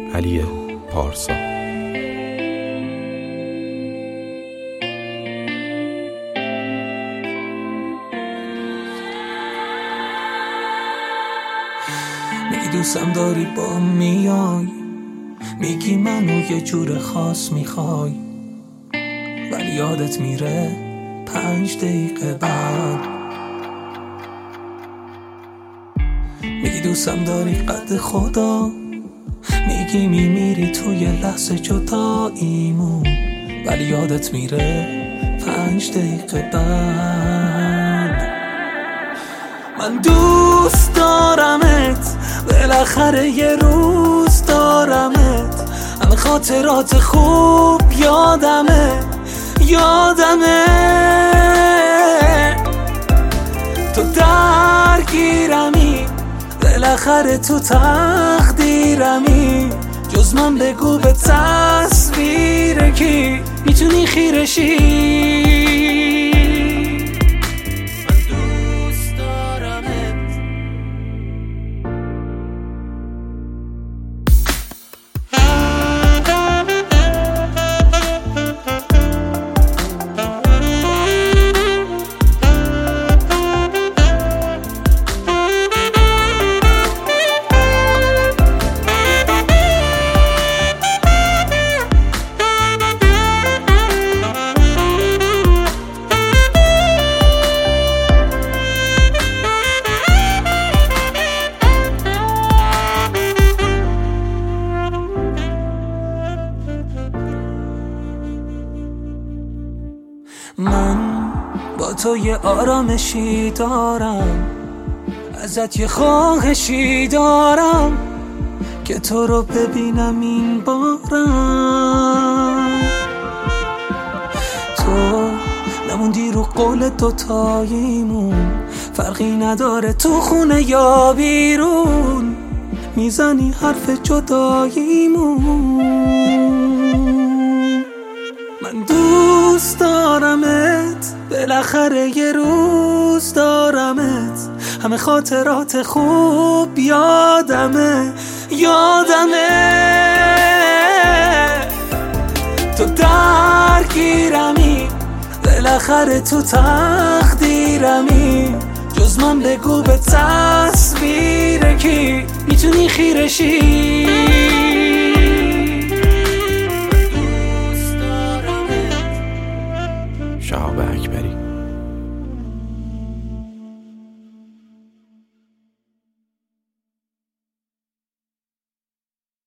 علی پارسا. میگی دوستم داری با میای، میگی منو یه جور خاص میخوای، ولی یادت میره 5 دقیقه بعد. میگی دوستم داری قد خدا، میگی میمیری توی لحظه جداییمون، ولی یادت میره 5 دقیقه بعد. من دوست دارمت، بالاخره یه روز دارمت، همه خاطرات خوب یادمه تو درگیرمی، بالاخره تو تقدیرمی، جز من بگو به تصویر کی میتونی خیرشی. من با تو یه آرامشی دارم، ازت یه خواهشی دارم که تو رو ببینم این بارم. تو نموندی رو قول دوتاییمون، فرقی نداره تو خونه یا بیرون، میزنی حرف جداییمون. من دوست دارمت، بالاخره یه روز دارمت، همه خاطرات خوب یادمه تو درگیرمی، بالاخره تو تقدیرمی، جز من بگو به تصویر کی میتونی خیرشی.